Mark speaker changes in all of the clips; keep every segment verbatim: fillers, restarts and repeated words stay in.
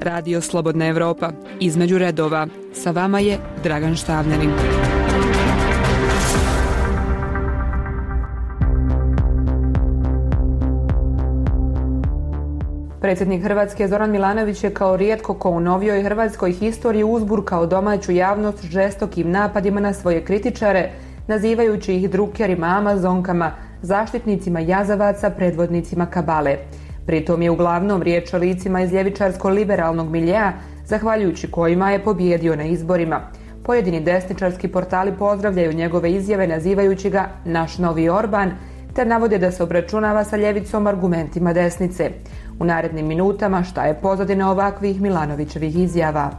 Speaker 1: Radio Slobodna Evropa. Između redova. Sa vama je Dragan Štavljanin. Predsjednik Hrvatske Zoran Milanović je kao rijetko ko u novijoj hrvatskoj historiji uzburkao domaću javnost žestokim napadima na svoje kritičare, nazivajući ih drukerima, amazonkama, zaštitnicima jazavaca, predvodnicima kabale. Pritom je uglavnom riječ o licima iz ljevičarsko-liberalnog miljea, zahvaljujući kojima je pobijedio na izborima. Pojedini desničarski portali pozdravljaju njegove izjave nazivajući ga naš novi Orban, te navode da se obračunava sa ljevicom argumentima desnice. U narednim minutama šta je pozadina ovakvih Milanovićevih izjava?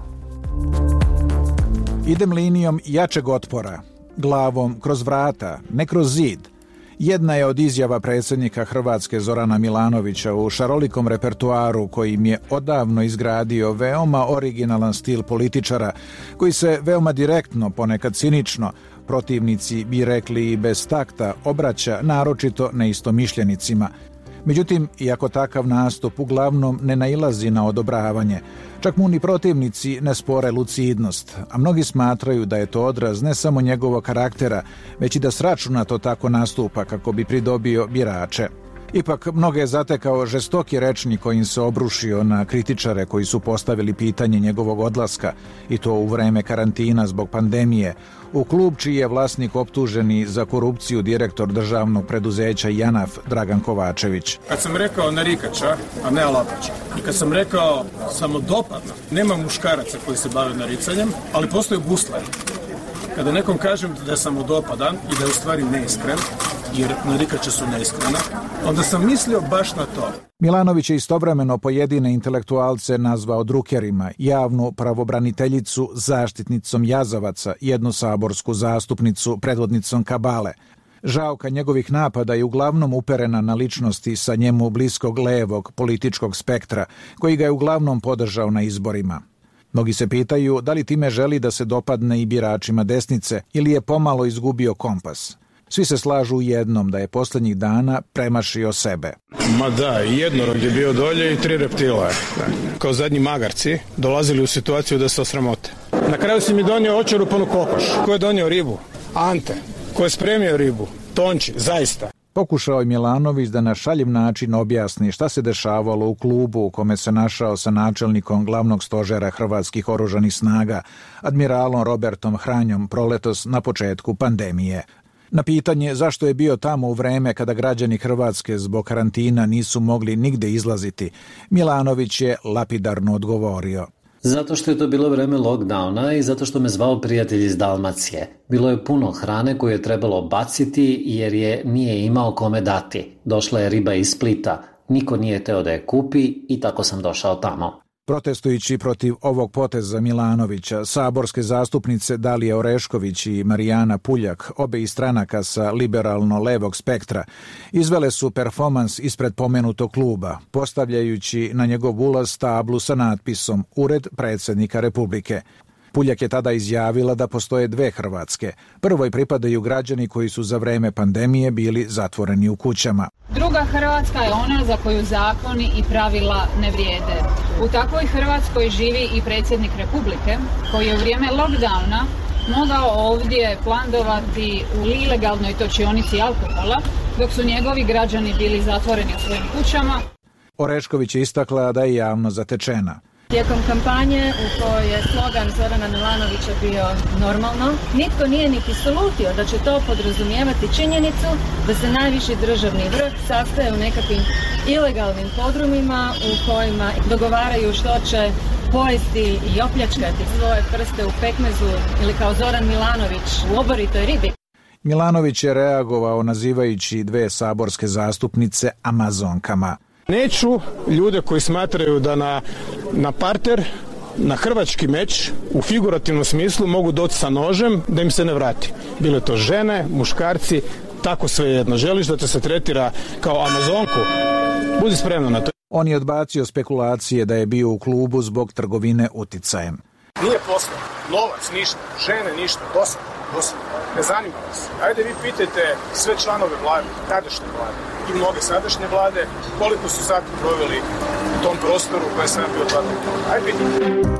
Speaker 2: Idem linijom jačeg otpora, glavom kroz vrata, ne kroz zid. Jedna je od izjava predsjednika Hrvatske Zorana Milanovića u šarolikom repertuaru kojim je odavno izgradio veoma originalan stil političara koji se veoma direktno, ponekad cinično, protivnici bi rekli i bez takta, obraća naročito neistomišljenicima. Međutim, iako takav nastup uglavnom ne nailazi na odobravanje, čak mu ni protivnici ne spore lucidnost, a mnogi smatraju da je to odraz ne samo njegovog karaktera, već i da sračunato tako nastupa kako bi pridobio birače. Ipak, mnoge je zatekao žestoki rečnik kojim se obrušio na kritičare koji su postavili pitanje njegovog odlaska, i to u vreme karantina zbog pandemije, u klub čiji je vlasnik optuženi za korupciju direktor državnog preduzeća JANAF Dragan Kovačević.
Speaker 3: Kad sam rekao narikača, a ne alapača, i kad sam rekao samodopadno, nema muškaraca koji se bave naricanjem, ali postoje gusleri. Kada nekom kažem da je samodopadan i da je u stvari neiskren, jer narikače su neiskrene, onda sam mislio baš na to.
Speaker 2: Milanović je istovremeno pojedine intelektualce nazvao drukerima, javnu pravobraniteljicu zaštitnicom jazavaca, jednu saborsku zastupnicu predvodnicom kabale. Žaoka njegovih napada je uglavnom uperena na ličnosti sa njemu bliskog levog političkog spektra, koji ga je uglavnom podržao na izborima. Mnogi se pitaju da li time želi da se dopadne i biračima desnice ili je pomalo izgubio kompas. Svi se slažu u jednom da je posljednjih dana premašio sebe.
Speaker 3: Ma da, jednorog je bio dolje i tri reptila. Kao zadnji magarci dolazili u situaciju da se osramote. Na kraju si mi donio očerupanu kokoš. Ko je donio ribu? Ante. Ko je spremio ribu? Tonči, zaista.
Speaker 2: Pokušao je Milanović da na šaljiv način objasni šta se dešavalo u klubu u kome se našao sa načelnikom glavnog stožera hrvatskih oružanih snaga, admiralom Robertom Hranjom, proletos na početku pandemije. Na pitanje zašto je bio tamo u vreme kada građani Hrvatske zbog karantina nisu mogli nigde izlaziti, Milanović je lapidarno odgovorio.
Speaker 4: Zato što je to bilo vreme lockdowna i zato što me zvao prijatelj iz Dalmacije. Bilo je puno hrane koju je trebalo baciti jer je nije imao kome dati. Došla je riba iz Splita, niko nije teo da je kupi i tako sam došao tamo.
Speaker 2: Protestujući protiv ovog poteza Milanovića, saborske zastupnice Dalija Orešković i Marijana Puljak, obe iz stranaka sa liberalno-levog spektra, izvele su performans ispred pomenutog kluba, postavljajući na njegov ulaz tablu sa natpisom Ured predsjednika Republike. Puljak je tada izjavila da postoje dve Hrvatske. Prvoj pripadaju građani koji su za vreme pandemije bili zatvoreni u kućama.
Speaker 5: Druga Hrvatska je ona za koju zakoni i pravila ne vrijede. U takvoj Hrvatskoj živi i predsjednik Republike koji je u vrijeme lockdowna mogao ovdje plandovati u ilegalnoj točionici alkohola dok su njegovi građani bili zatvoreni u svojim kućama.
Speaker 2: Orešković je istakla da je javno zatečena.
Speaker 6: Tijekom kampanje u kojoj je slogan Zorana Milanovića bio normalno, nitko nije niti slutio da će to podrazumijevati činjenicu da se najviši državni vrh sastaje u nekakvim ilegalnim podrumima u kojima dogovaraju što će pojesti i opljačkati svoje prste u pekmezu ili kao Zoran Milanović u oboritoj ribi.
Speaker 2: Milanović je reagovao nazivajući dve saborske zastupnice amazonkama.
Speaker 3: Neću ljude koji smatraju da na, na parter, na hrvački meč, u figurativnom smislu mogu doći sa nožem da im se ne vrati. Bile to žene, muškarci, tako svejedno. Želiš da te se tretira kao amazonku? Budi spremna na to.
Speaker 2: On je odbacio spekulacije da je bio u klubu zbog trgovine uticajem.
Speaker 3: Nije posao, novac, ništa, žene, ništa, dosadno, dosadno. Ne zanima vas. Ajde vi pitajte sve članove vlade, tadašnje vlade. i mnoge sadašnje vlade, koliko su sati proveli u tom prostoru koje sam bio dva puta. Ajde vidite.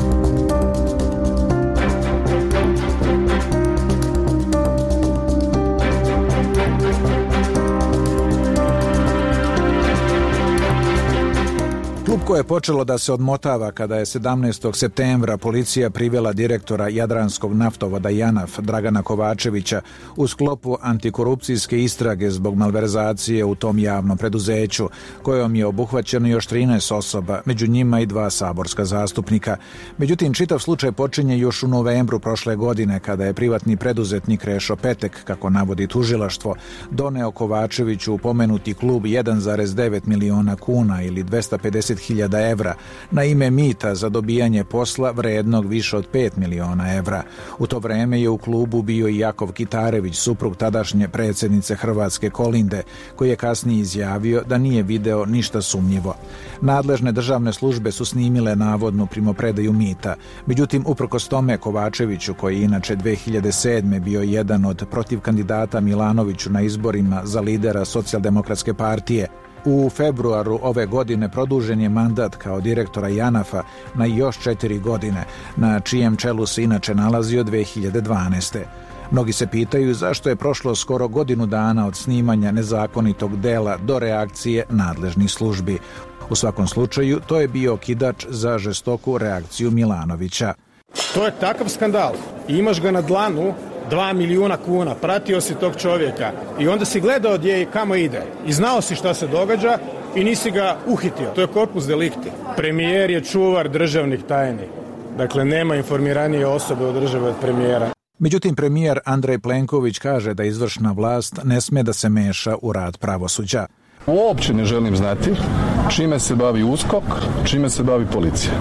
Speaker 2: Klupko je počelo da se odmotava kada je sedamnaestog septembra policija privela direktora Jadranskog naftovoda JANAF Dragana Kovačevića u sklopu antikorupcijske istrage zbog malverzacije u tom javnom preduzeću, kojom je obuhvaćeno još trinaest osoba, među njima i dva saborska zastupnika. Međutim, čitav slučaj počinje još u novembru prošle godine kada je privatni preduzetnik Krešo Petek, kako navodi tužilaštvo, doneo Kovačeviću u pomenuti klub jedan zarez devet miliona kuna ili dvesta pedeset hiljada evra na ime mita za dobijanje posla vrednog više od pet miliona evra. U to vreme je u klubu bio i Jakov Kitarević, suprug tadašnje predsjednice Hrvatske Kolinde, koji je kasnije izjavio da nije video ništa sumnjivo. Nadležne državne službe su snimile navodnu primopredaju mita. Međutim, uprkos tome Kovačeviću, koji je inače dve hiljade sedme bio jedan od protiv kandidata Milanoviću na izborima za lidera Socijaldemokratske partije, u februaru ove godine produžen je mandat kao direktora JANAF-a na još četiri godine, na čijem čelu se inače nalazio dve hiljade dvanaeste. Mnogi se pitaju zašto je prošlo skoro godinu dana od snimanja nezakonitog dela do reakcije nadležnih službi. U svakom slučaju, to je bio okidač za žestoku reakciju Milanovića.
Speaker 3: To je takav skandal. I imaš ga na dlanu, dva milijuna kuna, pratio si tog čovjeka i onda si gledao gdje i kamo ide i znao si šta se događa i nisi ga uhitio. To je corpus delicti. Premijer je čuvar državnih tajni. Dakle, nema informiranije osobe od države od premijera.
Speaker 2: Međutim, premijer Andrej Plenković kaže da izvršna vlast ne sme da se meša u rad pravosuđa.
Speaker 7: Uopće ne želim znati čime se bavi USKOK, čime se bavi policija.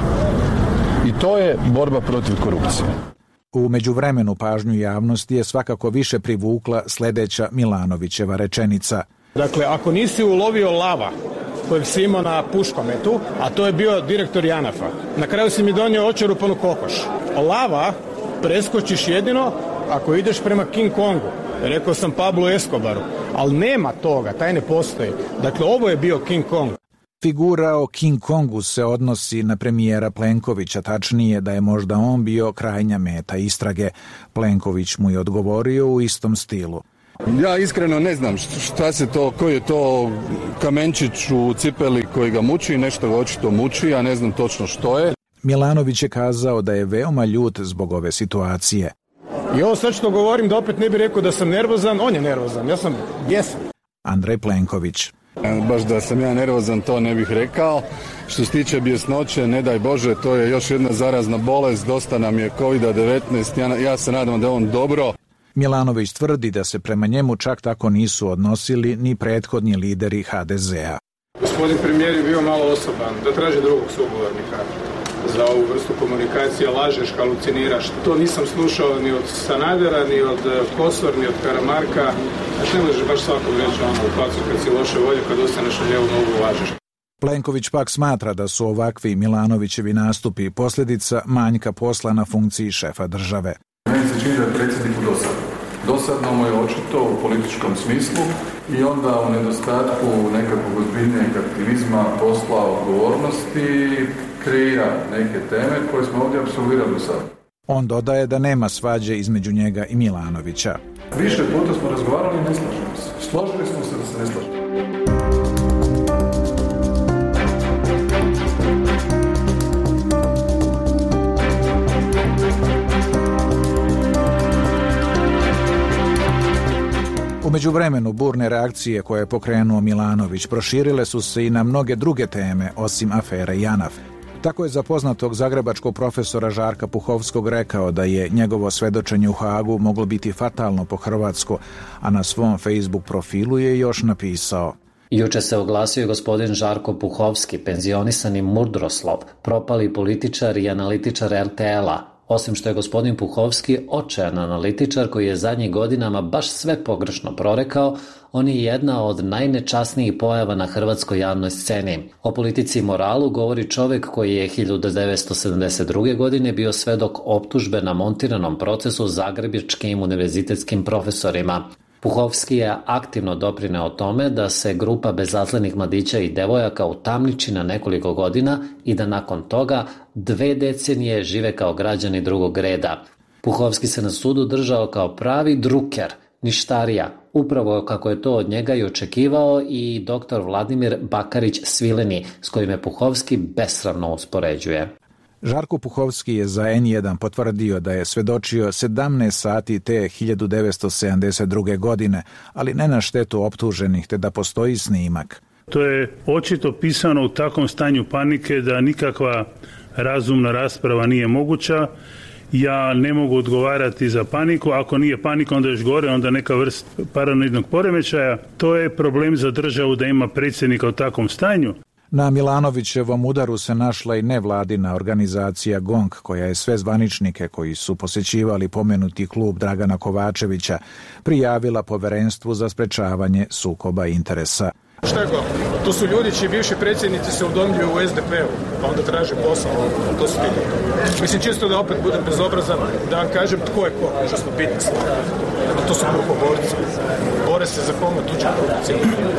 Speaker 7: I to je borba protiv korupcije.
Speaker 2: U međuvremenu pažnju javnosti je svakako više privukla sljedeća Milanovićeva rečenica.
Speaker 3: Dakle, ako nisi ulovio lava kojeg si imao na puškometu, a to je bio direktor JANAF-a, na kraju si mi donio očerupanu kokoš. Lava preskočiš jedino ako ideš prema King Kongu. Rekao sam Pablo Escobaru, ali nema toga, taj ne postoji. Dakle, ovo je bio King Kong.
Speaker 2: Figura o King Kongu se odnosi na premijera Plenkovića, tačnije da je možda on bio krajnja meta istrage. Plenković mu je odgovorio u istom stilu.
Speaker 7: Ja iskreno ne znam šta se to, koji je to kamenčić u cipeli koji ga muči, nešto ga očito muči, ja ne znam točno što je.
Speaker 2: Milanović je kazao da je veoma ljut zbog ove situacije.
Speaker 3: I ovo sad što govorim da opet ne bi rekao da sam nervozan, on je nervozan, ja sam bijesan.
Speaker 2: Andrej Plenković.
Speaker 7: Baš da sam ja nervozan, to ne bih rekao. Što se tiče bjesnoće, ne daj Bože, to je još jedna zarazna bolest, dosta nam je kovid devetnaest, ja, ja se nadam da je on dobro.
Speaker 2: Milanović tvrdi da se prema njemu čak tako nisu odnosili ni prethodni lideri ha de zea.
Speaker 3: Gospodin premijer je bio malo osoban, da traži drugog sugovornika za ovu vrstu komunikacije, lažeš, haluciniraš. To nisam slušao ni od Sanadera, ni od Kosor, ni od Karamarka. Znači ne možeš baš svakom reći ono u facu kad si loše volje, kad ostaneš na lijevu nogu lažeš.
Speaker 2: Plenković pak smatra da su ovakvi Milanovićevi nastupi posljedica manjka posla na funkciji šefa države.
Speaker 8: Meni se čini da je predsjedniku dosadno. Dosadno mu je očito u političkom smislu i onda u nedostatku nekakvog ozbiljnijeg aktivizma, posla, odgovornosti kreira neke teme koje smo ovdje apsolvirali do sada.
Speaker 2: On dodaje da nema svađe između njega i Milanovića.
Speaker 8: Više puta smo razgovarali i ne slažemo se. Složili smo se da se ne slažemo.
Speaker 2: U međuvremenu burne reakcije koje je pokrenuo Milanović proširile su se i na mnoge druge teme osim afere JANAF. Tako je za poznatog zagrebačkog profesora Žarka Puhovskog rekao da je njegovo svedočenje u Hagu moglo biti fatalno po Hrvatsku, a na svom Facebook profilu je još napisao:
Speaker 4: Juče se oglasio gospodin Žarko Puhovski, penzionisani Murdroslov, propali političar i analitičar er te el-a. Osim što je gospodin Puhovski očajan analitičar koji je zadnjih godinama baš sve pogrešno prorekao, on je jedna od najnečasnijih pojava na hrvatskoj javnoj sceni. O politici i moralu govori čovjek koji je hiljadu devetsto sedamdeset druge. godine bio svedok optužbe na montiranom procesu zagrebačkim univerzitetskim profesorima. Puhovski je aktivno doprineo tome da se grupa bezazlenih mladića i devojaka utamniči na nekoliko godina i da nakon toga dve decenije žive kao građani drugog reda. Puhovski se na sudu držao kao pravi druker, ništarija, upravo kako je to od njega i očekivao i doktor Vladimir Bakarić-Svileni, s kojim je Puhovski besramno uspoređuje.
Speaker 2: Žarko Puhovski je za en jedan potvrdio da je svedočio sedamnaest sati te hiljadu devetsto sedamdeset druge. godine, ali ne na štetu optuženih, te da postoji snimak.
Speaker 9: To je očito pisano u takvom stanju panike da nikakva razumna rasprava nije moguća. Ja ne mogu odgovarati za paniku, ako nije panika onda još gore, onda neka vrst paranoidnog poremećaja. To je problem za državu da ima predsjednika u takvom stanju.
Speaker 2: Na Milanovićevom udaru se našla i nevladina organizacija GONG, koja je sve zvaničnike koji su posjećivali pomenuti klub Dragana Kovačevića prijavila Povjerenstvu za sprečavanje sukoba interesa.
Speaker 3: Šta je go? To su ljudi čiji bivši predsjednici se udomljuju u es de pe u, pa onda traže posao. To su ti ljudi. Mislim, čisto da opet budem bezobrazan, da vam kažem tko je ko, užasno bitna stvar. To su grupoborci. Bore se za pomoć tuđe korupcije.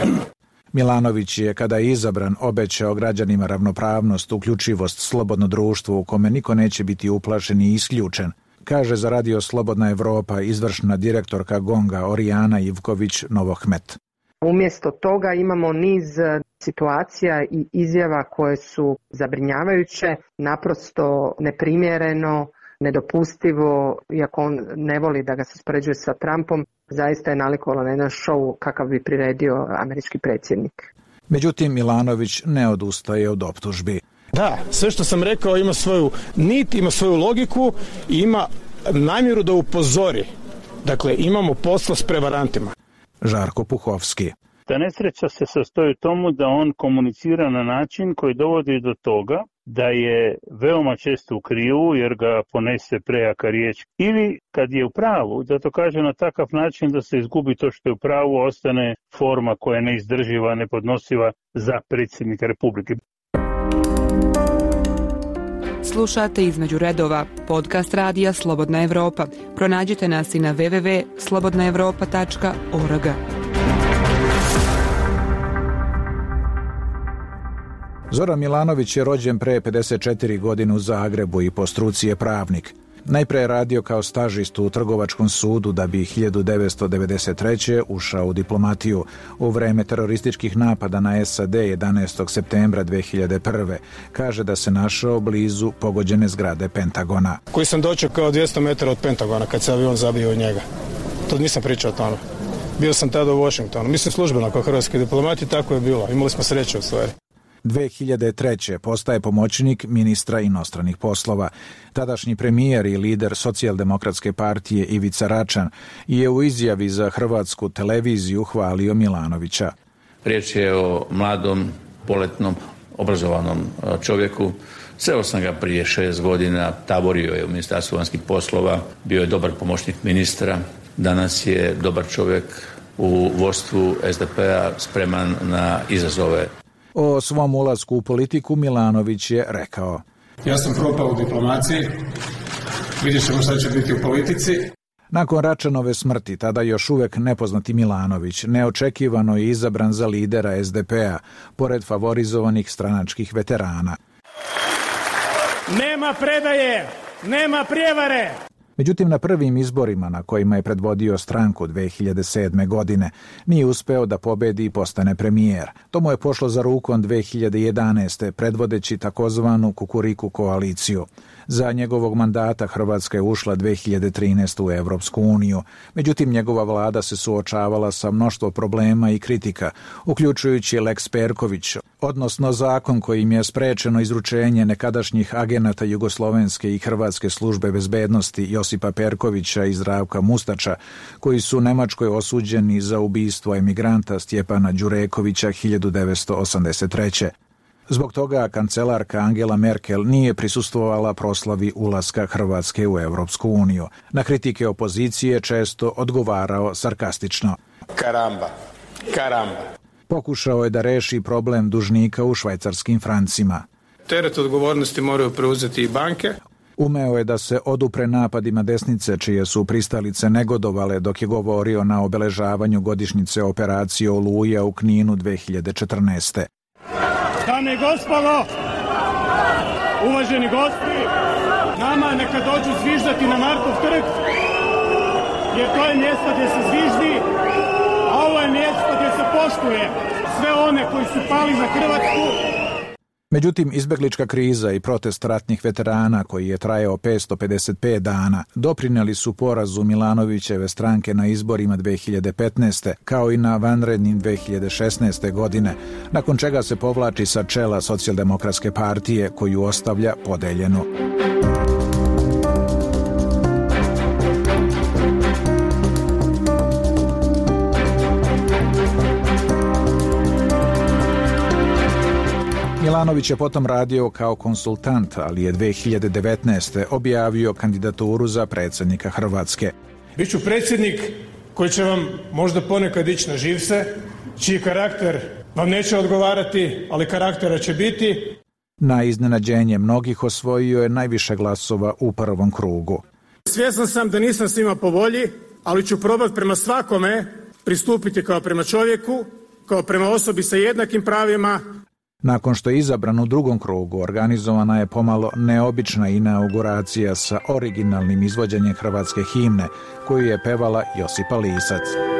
Speaker 2: Milanović je, kada je izabran, obećao građanima ravnopravnost, uključivost, slobodno društvo u kome niko neće biti uplašen i isključen, kaže za radio Slobodna Evropa izvršna direktorka GONG-a Orijana Ivković-Novohmet.
Speaker 10: Umjesto toga imamo niz situacija i izjava koje su zabrinjavajuće, naprosto neprimjereno, nedopustivo, iako on ne voli da ga se uspoređuje sa Trumpom, zaista je nalikovalo na jedan show kakav bi priredio američki predsjednik.
Speaker 2: Međutim, Milanović ne odustaje od optužbi.
Speaker 3: Da, sve što sam rekao ima svoju nit, ima svoju logiku i ima namjeru da upozori. Dakle, imamo posla s prevarantima.
Speaker 2: Žarko Puhovski.
Speaker 9: Ta nesreća se sastoji u tomu da on komunicira na način koji dovodi do toga da je veoma često u krivu jer ga ponese prejaka riječ. Ili kad je u pravu, da to kaže na takav način da se izgubi to što je u pravu, ostane forma koja je neizdrživa, nepodnosiva za predsjednika Republike.
Speaker 1: Slušate Između redova, podcast radija Slobodna Evropa. Pronađite nas i na w w w tačka slobodna evropa tačka org.
Speaker 2: Zoran Milanović je rođen pre pedeset četiri godine u Zagrebu i po struci je pravnik. Najpre je radio kao stažist u Trgovačkom sudu da bi hiljadu devetsto devedeset treće. ušao u diplomatiju u vreme terorističkih napada na es a de jedanaestog septembra dve hiljade prve. Kaže da se našao blizu pogođene zgrade Pentagona.
Speaker 3: Koji sam dočekao dvjesto metara od Pentagona kad se avion zabio u njega. To nisam pričao o tome. Bio sam tada u Washingtonu. Mislim službeno kao hrvatski diplomat i tako je bilo. Imali smo sreće u stvari.
Speaker 2: dve hiljade treće. postaje pomoćnik ministra inostranih poslova. Tadašnji premijer i lider Socijaldemokratske partije Ivica Račan je u izjavi za hrvatsku televiziju hvalio Milanovića.
Speaker 11: Riječ je o mladom, poletnom, obrazovanom čovjeku. Sreo sam ga prije šest godina, taborio je u Ministarstvu vanjskih poslova, bio je dobar pomoćnik ministra, danas je dobar čovjek u vodstvu es de pe-a, spreman na izazove.
Speaker 2: O svom ulasku u politiku Milanović je rekao:
Speaker 12: Ja sam propao u diplomaciji, vidjet ćemo šta će biti u politici.
Speaker 2: Nakon Račanove smrti, tada još uvek nepoznati Milanović neočekivano je izabran za lidera es de pe-a, pored favorizovanih stranačkih veterana.
Speaker 3: Nema predaje, nema prijevare!
Speaker 2: Međutim, na prvim izborima na kojima je predvodio stranku dve hiljade sedme. godine nije uspeo da pobedi i postane premijer. To mu je pošlo za rukom dve hiljade jedanaeste. predvodeći takozvanu Kukuriku koaliciju. Za njegovog mandata Hrvatska je ušla dve hiljade trinaeste. u Evropsku uniju. Međutim, njegova vlada se suočavala sa mnoštvo problema i kritika, uključujući Lex Perković, odnosno zakon kojim je sprečeno izručenje nekadašnjih agenata jugoslovenske i hrvatske službe bezbednosti Josipa Perkovića i Zdravka Mustača, koji su u Nemačkoj osuđeni za ubistvo emigranta Stjepana Đurekovića hiljadu devetsto osamdeset treće. Zbog toga kancelarka Angela Merkel nije prisustvovala proslavi ulaska Hrvatske u Evropsku uniju. Na kritike opozicije često odgovarao sarkastično:
Speaker 3: Karamba, karamba.
Speaker 2: Pokušao je da reši problem dužnika u švajcarskim francima.
Speaker 3: Teret odgovornosti moraju preuzeti i banke.
Speaker 2: Umeo je da se odupre napadima desnice, čije su pristalice negodovale dok je govorio na obeležavanju godišnjice operacije Oluja u Kninu dve hiljade četrnaeste.
Speaker 3: Dame i gospodo, uvaženi gosti, nama neka dođu zviždati na Markov trg, jer to je mjesto gdje se zviždi, a ovo je mjesto gdje se poštuje sve one koji su pali za Hrvatsku.
Speaker 2: Međutim, izbeglička kriza i protest ratnih veterana, koji je trajao petsto pedeset pet dana, doprinijeli su porazu Milanovićeve stranke na izborima dve hiljade petnaeste. kao i na vanrednim dve hiljade šesnaeste. godine, nakon čega se povlači sa čela Socijaldemokratske partije, koju ostavlja podeljenu. Milanović je potom radio kao konsultant, ali je dve hiljade devetnaeste. objavio kandidaturu za predsjednika Hrvatske.
Speaker 3: Biću predsjednik koji će vam možda ponekad ići na živce, čiji karakter vam neće odgovarati, ali karaktera će biti.
Speaker 2: Na iznenađenje mnogih osvojio je najviše glasova u prvom krugu.
Speaker 3: Svjestan sam da nisam svima po volji, ali ću probati prema svakome pristupiti kao prema čovjeku, kao prema osobi sa jednakim pravima.
Speaker 2: Nakon što je izabran u drugom krugu, organizovana je pomalo neobična inauguracija sa originalnim izvođenjem hrvatske himne, koju je pevala Josipa Lisac.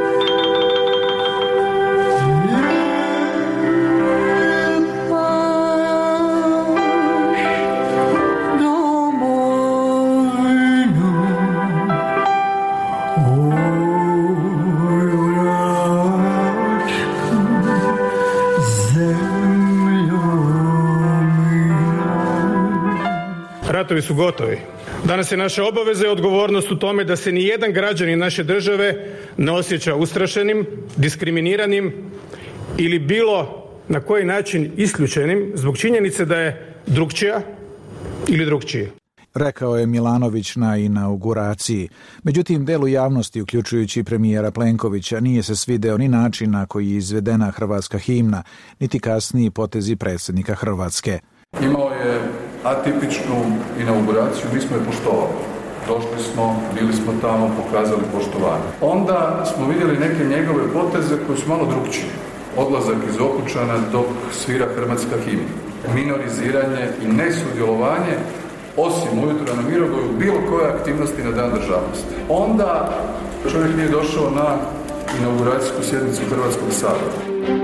Speaker 3: Ratovi su gotovi. Danas je naša obaveza i odgovornost u tome da se ni jedan građanin naše države ne osjeća ustrašenim, diskriminiranim ili bilo na koji način isključenim zbog činjenice da je drukčija ili drukčiji.
Speaker 2: Rekao je Milanović na inauguraciji. Međutim, delu javnosti, uključujući premijera Plenkovića, nije se svideo ni način na koji je izvedena hrvatska himna, niti kasniji potezi predsjednika Hrvatske.
Speaker 8: Imao je atipičnu inauguraciju, mi smo je poštovali. Došli smo, bili smo tamo, pokazali poštovanje. Onda smo vidjeli neke njegove poteze koji su malo drukčije. Odlazak iz Okučana dok svira hrvatska himna. Minoriziranje i nesudjelovanje, osim ujutro na Mirogoju, bilo koje aktivnosti na Dan državnosti. Onda čovjek nije došao na inauguracijsku sjednicu Hrvatskog sabora.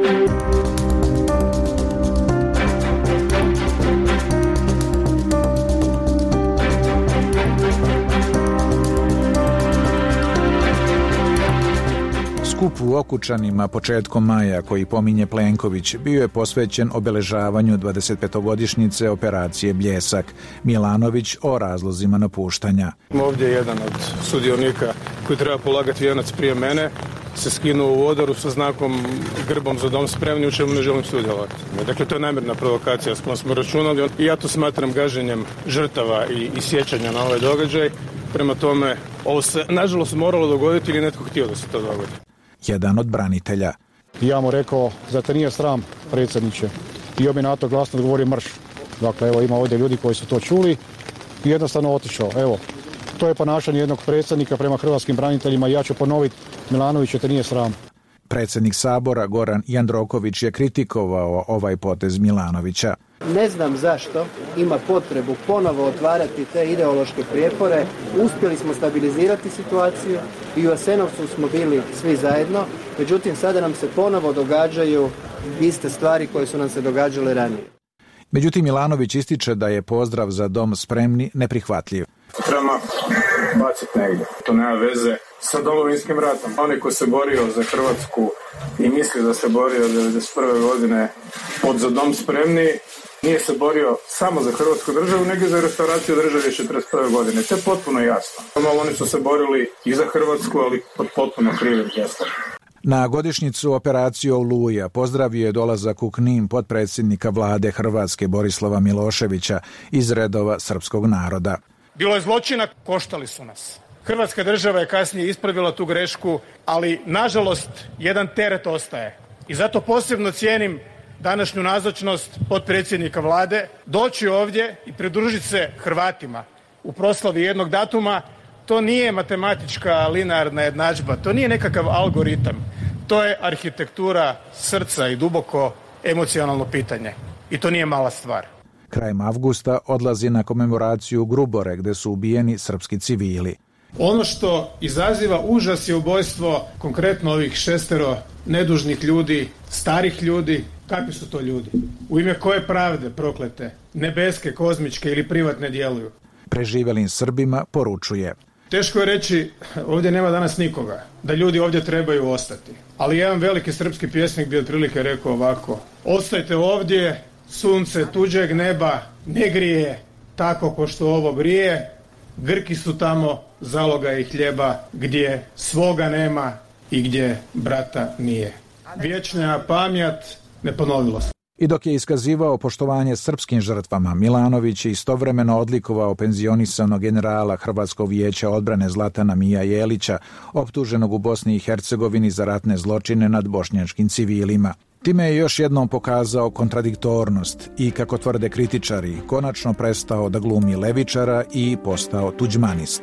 Speaker 2: Skup u Okučanima početkom maja, koji pominje Plenković, bio je posvećen obeležavanju dvadesetpetogodišnjice operacije Bljesak. Milanović o razlozima napuštanja.
Speaker 3: Ovdje je jedan od sudionika koji treba polagati vijenac prije mene, se skinuo u odoru sa znakom grbom za dom spremni, u čemu ne želim sudjelovati. Dakle, to je namjerna provokacija s kojom smo računali i ja to smatram gaženjem žrtava i, i sjećanja na ovaj događaj. Prema tome, ovo se nažalost moralo dogoditi ili netko htio da se to dogodi.
Speaker 2: Jedan od branitelja.
Speaker 13: Ja mu rekao, zar te nije sram, predsjedniče? I on mi na to glasno odgovorio mrš. Dakle, evo, ima ovdje ljudi koji su to čuli i jednostavno otišao. Evo, to je ponašanje jednog predsjednika prema hrvatskim braniteljima i ja ću ponoviti, Milanović, te nije sram.
Speaker 2: Predsjednik Sabora Goran Jandroković je kritikovao ovaj potez Milanovića.
Speaker 14: Ne znam zašto ima potrebu ponovo otvarati te ideološke prijepore. Uspjeli smo stabilizirati situaciju i u Jasenovcu smo bili svi zajedno, međutim sada nam se ponovo događaju iste stvari koje su nam se događale ranije.
Speaker 2: Međutim, Milanović ističe da je pozdrav za dom spremni neprihvatljiv.
Speaker 15: Treba baciti negdje. To nema veze sa Domovinskim ratom. Onaj ko se borio za Hrvatsku i misli da se borio od devedeset prve godine pod za dom spremni, nije se borio samo za Hrvatsku državu, nego za restauraciju države četrdeset prve godine. To je potpuno jasno. Oni su se borili i za Hrvatsku, ali pod potpuno krivim gestom.
Speaker 2: Na godišnjicu operacije Oluja pozdravio je dolazak u Knin potpredsjednika vlade Hrvatske Borislava Miloševića iz redova srpskog naroda.
Speaker 3: Bilo je zločina, koštali su nas. Hrvatska država je kasnije ispravila tu grešku, ali nažalost jedan teret ostaje. I zato posebno cijenim današnju nazočnost potpredsjednika vlade, doći ovdje i pridružiti se Hrvatima u proslavi jednog datuma, to nije matematička linearna jednadžba, to nije nekakav algoritam, to je arhitektura srca i duboko emocionalno pitanje. I to nije mala stvar.
Speaker 2: Krajem avgusta odlazi na komemoraciju u Grubore, gde su ubijeni srpski civili.
Speaker 3: Ono što izaziva užas je ubojstvo konkretno ovih šestero nedužnih ljudi, starih ljudi. Kakvi su to ljudi? U ime koje pravde proklete, nebeske, kozmičke ili privatne djeluju?
Speaker 2: Preživelim Srbima poručuje:
Speaker 3: teško je reći, ovdje nema danas nikoga, da ljudi ovdje trebaju ostati. Ali jedan veliki srpski pjesnik bi otprilike rekao ovako: ostajte ovdje, sunce tuđeg neba ne grije tako ko što ovo grije, Grki su tamo, zaloga i hljeba, gdje svoga nema i gdje brata nije. Vječna pamjat, ne ponovilo se.
Speaker 2: I dok je iskazivao poštovanje srpskim žrtvama, Milanović je istovremeno odlikovao penzionisanog generala Hrvatskog vijeća odbrane Zlatana Mija Jelića, optuženog u Bosni i Hercegovini za ratne zločine nad bošnjačkim civilima. Time je još jednom pokazao kontradiktornost i, kako tvrde kritičari, konačno prestao da glumi levičara i postao tuđmanist.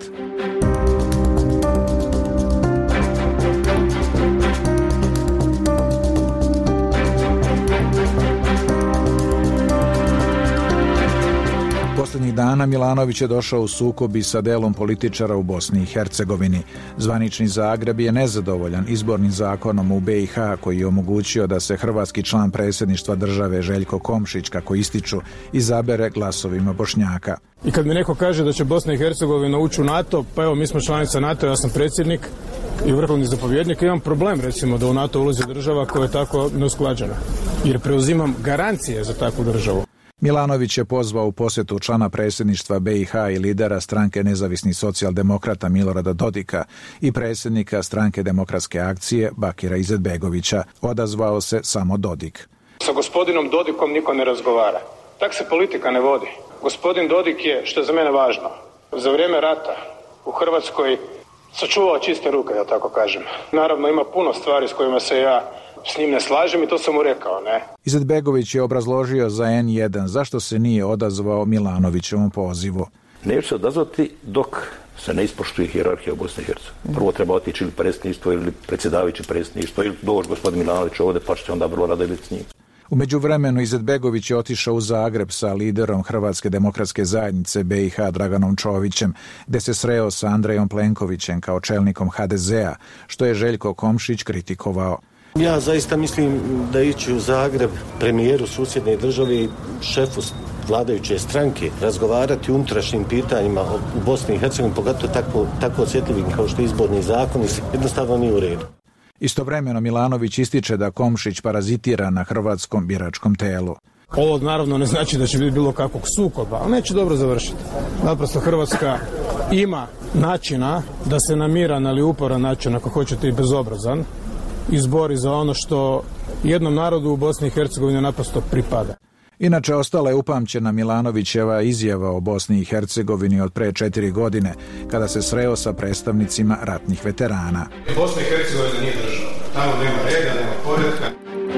Speaker 2: Posljednjih dana Milanović je došao u sukob i sa delom političara u Bosni i Hercegovini. Zvanični Zagreb je nezadovoljan izbornim zakonom u B i H koji je omogućio da se hrvatski član predsjedništva države Željko Komšić, kako ističu, izabere glasovima Bošnjaka.
Speaker 3: I kad mi neko kaže da će Bosna i Hercegovina ući u NATO, pa evo mi smo članica NATO, ja sam predsjednik i vrhovni zapovjednik, imam problem recimo da u NATO ulazi država koja je tako neusklađena, jer preuzimam garancije za takvu državu.
Speaker 2: Milanović je pozvao u posjetu člana predsjedništva B i H i lidera stranke nezavisnih socijaldemokrata Milorada Dodika i predsjednika stranke Demokratske akcije Bakira Izetbegovića. Odazvao se samo Dodik.
Speaker 15: Sa gospodinom Dodikom niko ne razgovara. Tak se politika ne vodi. Gospodin Dodik je, što je za mene važno, za vrijeme rata u Hrvatskoj sačuvao čiste ruke, da tako kažem. Naravno ima puno stvari s kojima se ja s njim ne slažem i to sam mu rekao, ne.
Speaker 2: Izetbegović je obrazložio za en jedan zašto se nije odazvao Milanovićevom pozivu.
Speaker 16: Neću se odazvati dok se ne ispoštuje hijerarhija u Bosni i Hercegovini. Prvo treba otići ili predsjedništvo ili predsjedavajuće predsjedništvo ili doći gospodin Milanović ovdje, pa ćete onda vrlo rado biti s njim.
Speaker 2: U međuvremenu Izetbegović je otišao u Zagreb sa liderom Hrvatske demokratske zajednice B i H Draganom Čovićem, gde se sreo sa Andrejom Plenkovićem kao čelnikom ha de zea, što je Željko Komšić kritikovao.
Speaker 17: Ja zaista mislim da ići u Zagreb premijeru susjedne države, šefu vladajuće stranke, razgovarati o unutrašnjim pitanjima u Bosni i Hercegovini, pogotovo tako, tako osjetljivim kao što je izborni zakon, jednostavno nije u redu.
Speaker 2: Istovremeno Milanović ističe da Komšić parazitira na hrvatskom biračkom telu.
Speaker 3: Ovo naravno ne znači da će biti bilo kakvog sukoba, ali neće dobro završiti. Naprosto Hrvatska ima načina da se na miran, ali uporan način, ako hoćete i bezobrazan, izbori za ono što jednom narodu u Bosni i Hercegovini naprosto pripada.
Speaker 2: Inače, ostala je upamćena Milanovićeva izjava o Bosni i Hercegovini od pre četiri godine, kada se sreo sa predstavnicima ratnih veterana.
Speaker 3: Bosna i Hercegovina nije država. Tamo nema reda, nema poretka.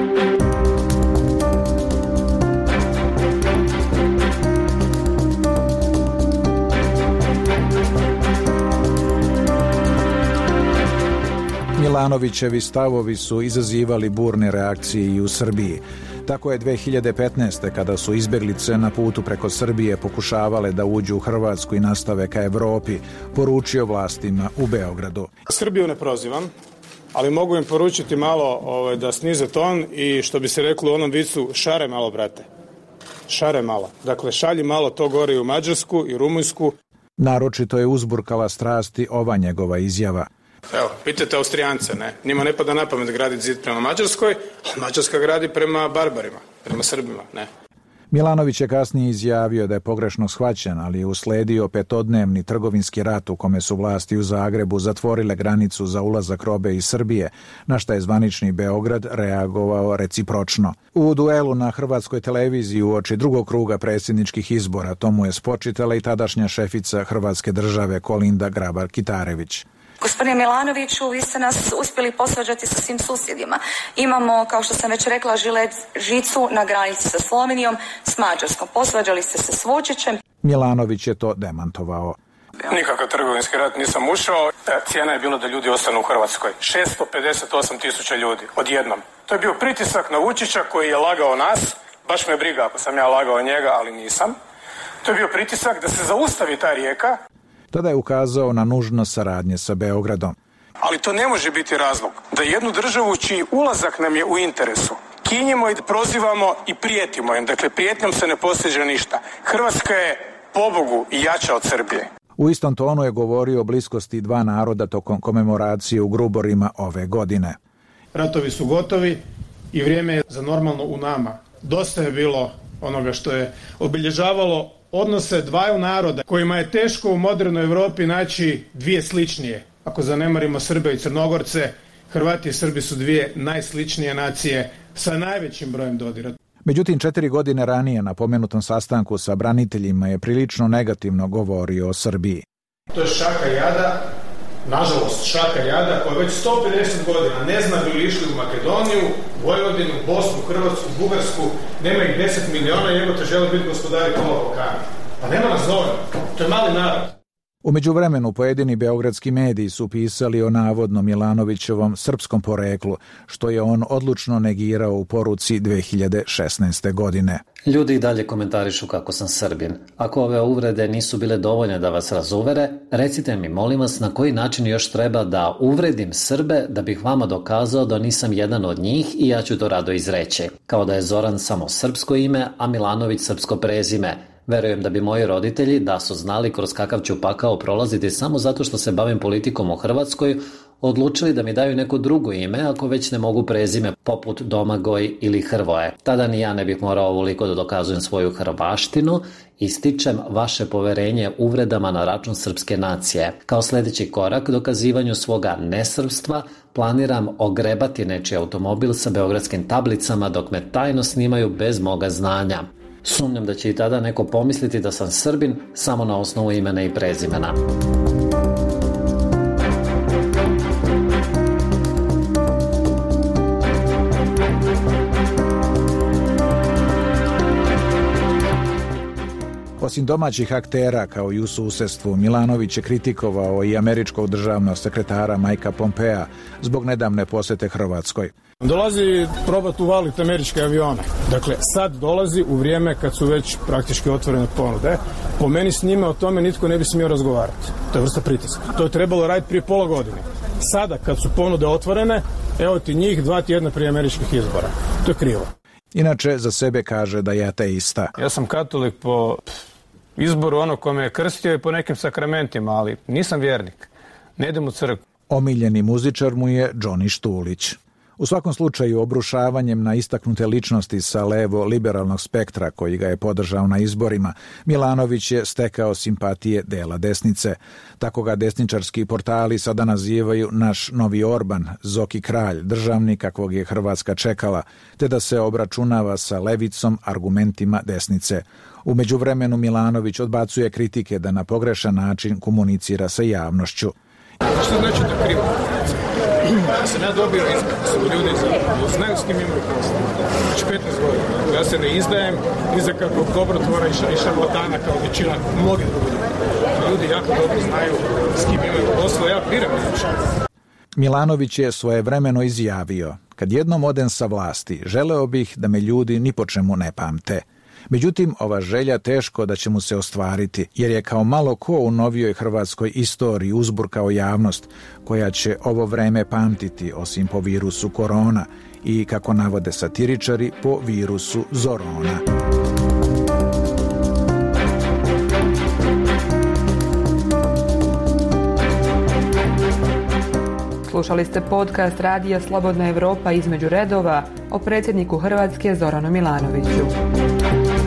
Speaker 2: Milanovićevi stavovi su izazivali burne reakcije i u Srbiji. Tako je dve hiljade petnaeste. kada su izbjeglice na putu preko Srbije pokušavale da uđu u Hrvatsku i nastave ka Evropi, poručio vlastima u Beogradu.
Speaker 3: Srbiju ne prozivam, ali mogu im poručiti malo ovaj, da snize ton i, što bi se reklo u onom vicu, šare malo, brate. Šare malo. Dakle, šalji malo to gore i u Mađarsku i Rumunjsku.
Speaker 2: Naročito je uzburkala strasti ova njegova izjava.
Speaker 3: Evo, pitajte Austrijance, ne? Njima ne pada na pamet graditi zid prema Mađarskoj, a Mađarska gradi prema barbarima, prema Srbima, ne?
Speaker 2: Milanović je kasnije izjavio da je pogrešno shvaćen, ali je usledio petodnevni trgovinski rat u kome su vlasti u Zagrebu zatvorile granicu za ulazak robe iz Srbije, na šta je zvanični Beograd reagovao recipročno. U duelu na hrvatskoj televiziji uoči drugog kruga predsjedničkih izbora to mu je spočitala i tadašnja šefica Hrvatske države Kolinda Grabar-Kitarević.
Speaker 18: Gospodine Milanoviću, vi ste nas uspjeli posvađati sa svim susjedima. Imamo, kao što sam već rekla, žilet žicu na granici sa Slovenijom, s Mađarskom. Posvađali ste se s Vučićem.
Speaker 2: Milanović je to demantovao.
Speaker 15: Nikakav trgovinski rat nisam ušao. Cijena je bila da ljudi ostanu u Hrvatskoj. šesto pedeset osam tisuća ljudi odjednom. To je bio pritisak na Vučića koji je lagao nas. Baš me briga ako sam ja lagao njega, ali nisam. To je bio pritisak da se zaustavi ta rijeka.
Speaker 2: Tada je ukazao na nužnost saradnje sa Beogradom.
Speaker 15: Ali to ne može biti razlog da jednu državu čiji ulazak nam je u interesu kinjemo i prozivamo i prijetimo im. Dakle, prijetnjom se ne postiže ništa. Hrvatska je pobogu i jača od Srbije.
Speaker 2: U istom tonu je govorio o bliskosti dva naroda tokom komemoracije u Gruborima ove godine.
Speaker 3: Ratovi su gotovi i vrijeme je za normalno u nama. Dosta je bilo onoga što je obilježavalo odnose dvaju naroda kojima je teško u modernoj Europi naći dvije sličnije. Ako zanemarimo Srbe i Crnogorce, Hrvati i Srbi su dvije najsličnije nacije sa najvećim brojem dodira.
Speaker 2: Međutim, četiri godine ranije na pomenutom sastanku sa braniteljima je prilično negativno govorio o Srbiji.
Speaker 3: To je šaka jada, nažalost šaka jada koja već sto pedeset godina ne zna bi li išli u Makedoniju, Vojvodinu, Bosnu, Hrvatsku, Bugarsku, nema ih deset miliona i evo te žele biti gospodari kola Balkana. Pa nema nas dovoljno, to je mali narod.
Speaker 2: U međuvremenu pojedini beogradski mediji su pisali o navodno Milanovićevom srpskom poreklu, što je on odlučno negirao u poruci dve hiljade šesnaeste. godine.
Speaker 4: Ljudi i dalje komentarišu kako sam Srbin. Ako ove uvrede nisu bile dovoljne da vas razuvere, recite mi, molim vas, na koji način još treba da uvredim Srbe da bih vama dokazao da nisam jedan od njih i ja ću to rado izreći. Kao da je Zoran samo srpsko ime, a Milanović srpsko prezime. Verujem da bi moji roditelji, da su znali kroz kakav ću pakao prolaziti samo zato što se bavim politikom u Hrvatskoj, odlučili da mi daju neko drugo ime ako već ne mogu prezime poput Domagoj ili Hrvoje. Tada ni ja ne bih morao ovoliko da dokazujem svoju hrvaštinu i stičem vaše poverenje uvredama na račun srpske nacije. Kao sljedeći korak dokazivanju svoga nesrpstva planiram ogrebati nečiji automobil sa beogradskim tablicama dok me tajno snimaju bez moga znanja. Sumnjam da će i tada neko pomisliti da sam Srbin samo na osnovu imena i prezimena.
Speaker 2: Osim domaćih aktera kao i u susjedstvu, Milanović je kritikovao i američkog državnog sekretara Mikea Pompea zbog nedavne posjete Hrvatskoj.
Speaker 3: Dolazi probati uvaliti američke avione. Dakle, sad dolazi u vrijeme kad su već praktički otvorene ponude. Po meni s njime o tome nitko ne bi smio razgovarati. To je vrsta pritiska. To je trebalo raditi prije pola godine. Sada, kad su ponude otvorene, evo ti njih dva tjedna prije američkih izbora. To je krivo.
Speaker 2: Inače, za sebe kaže da je ateista.
Speaker 3: Ja sam katolik po izboru onog ko me je krstio i po nekim sakramentima, ali nisam vjernik. Ne idem u crkvu.
Speaker 2: Omiljeni muzičar mu je Johnny Štulić. U svakom slučaju, obrušavanjem na istaknute ličnosti sa levo-liberalnog spektra koji ga je podržao na izborima, Milanović je stekao simpatije dela desnice. Tako ga desničarski portali sada nazivaju naš novi Orban, Zoki kralj, državnik kakvog je Hrvatska čekala, te da se obračunava sa levicom argumentima desnice. U međuvremenu Milanović odbacuje kritike da na pogrešan način komunicira sa javnošću.
Speaker 3: Što znači da krivo? Ja sam ja dobio izbor, sam ljudi znaju s kim imaju posla. Znači petnaest godina. Ja se ne izdajem ni za kakvog dobrotvora i šarlatana kao većina mnogih drugih ljudi. Ljudi jako dobro znaju s kim imaju posla. Ja biram znači.
Speaker 2: Milanović je svojevremeno izjavio: kad jednom odem sa vlasti, želeo bih da me ljudi ni po čemu ne pamte. Međutim, ova želja teško da će mu se ostvariti, jer je kao malo ko u novijoj hrvatskoj istoriji uzburkao javnost, koja će ovo vreme pamtiti, osim po virusu korona i, kako navode satiričari, po virusu Zorona.
Speaker 1: Slušali ste podcast Radija Slobodna Evropa između redova o predsjedniku Hrvatske Zoranu Milanoviću.